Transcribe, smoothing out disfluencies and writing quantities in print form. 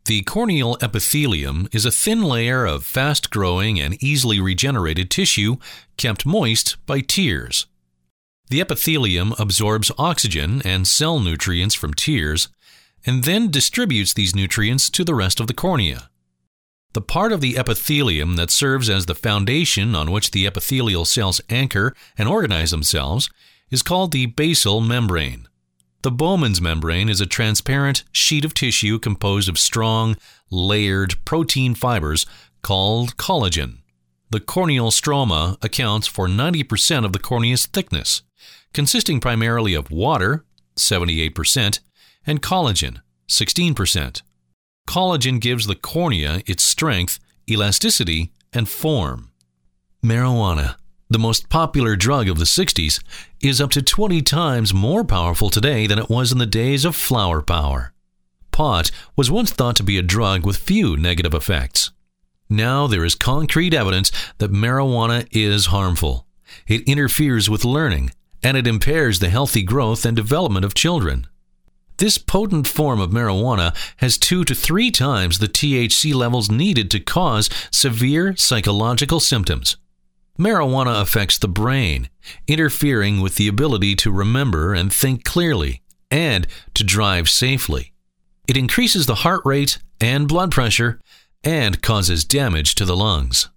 The corneal epithelium is a thin layer of fast-growing and easily regenerated tissue kept moist by tears. The epithelium absorbs oxygen and cell nutrients from tears and then distributes these nutrients to the rest of the cornea. The part of the epithelium that serves as the foundation on which the epithelial cells anchor and organize themselves is called the basal membrane. The Bowman's membrane is a transparent sheet of tissue composed of strong, layered protein fibers called collagen. The corneal stroma accounts for 90% of the cornea's thickness, consisting primarily of water, 78%, and collagen, 16%. Collagen gives the cornea its strength, elasticity, and form. Marijuana, the most popular drug of the 60s, is up to 20 times more powerful today than it was in the days of flower power. Pot was once thought to be a drug with few negative effects. Now there is concrete evidence that marijuana is harmful. It interferes with learning, and it impairs the healthy growth and development of children. This potent form of marijuana has 2 to 3 times the THC levels needed to cause severe psychological symptoms. Marijuana affects the brain, interfering with the ability to remember and think clearly, and to drive safely. It increases the heart rate and blood pressure, and causes damage to the lungs.